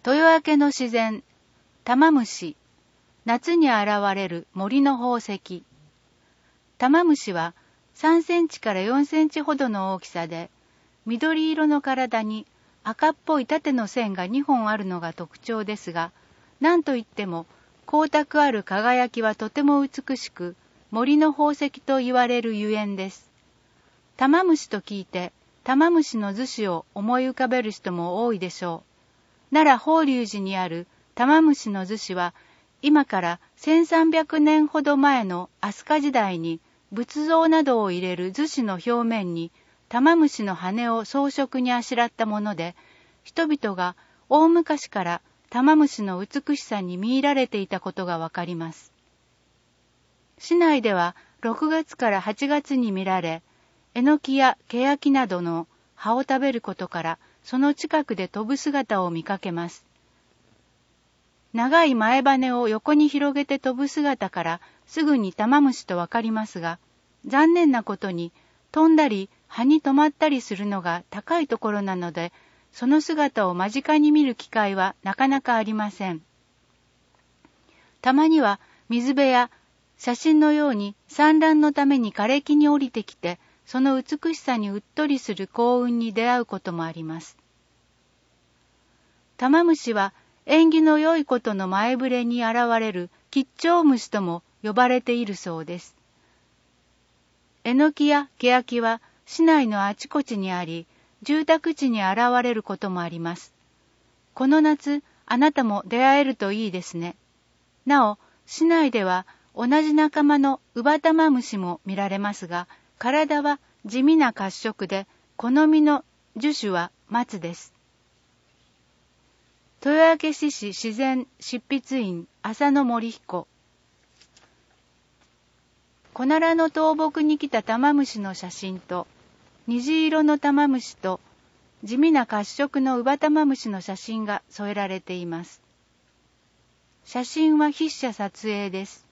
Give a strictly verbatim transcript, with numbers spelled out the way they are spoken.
豊明の自然、玉虫、夏に現れる森の宝石。玉虫はさんセンチからよんセンチほどの大きさで、緑色の体に赤っぽい縦の線がにほんあるのが特徴ですが、なんといっても光沢ある輝きはとても美しく、森の宝石と言われるゆえんです。玉虫と聞いて、玉虫の厨子を思い浮かべる人も多いでしょう。奈良法隆寺にある玉虫の厨子は、今からせんさんびゃくねんほど前の飛鳥時代に仏像などを入れる厨子の表面に玉虫の羽を装飾にあしらったもので、人々が大昔から玉虫の美しさに見入られていたことがわかります。市内ではろくがつからはちがつに見られ、えのきやけやきなどの葉を食べることから、その近くで飛ぶ姿を見かけます。長い前羽を横に広げて飛ぶ姿からすぐに玉虫とわかりますが、残念なことに飛んだり葉に止まったりするのが高いところなので、その姿を間近に見る機会はなかなかありません。たまには水辺や写真のように産卵のために枯れ木に降りてきて、その美しさにうっとりする幸運に出会うこともあります。玉虫は縁起の良いことの前触れに現れる吉兆虫とも呼ばれているそうです。えのきやけやきは市内のあちこちにあり、住宅地に現れることもあります。この夏、あなたも出会えるといいですね。なお、市内では同じ仲間のウバタマムシも見られますが、体は地味な褐色で、好みの樹種は松です。豊明市市自然執筆員浅野森彦。小奈良の倒木に来た玉虫の写真と、虹色の玉虫と地味な褐色のウバタマムシの写真が添えられています。写真は筆者撮影です。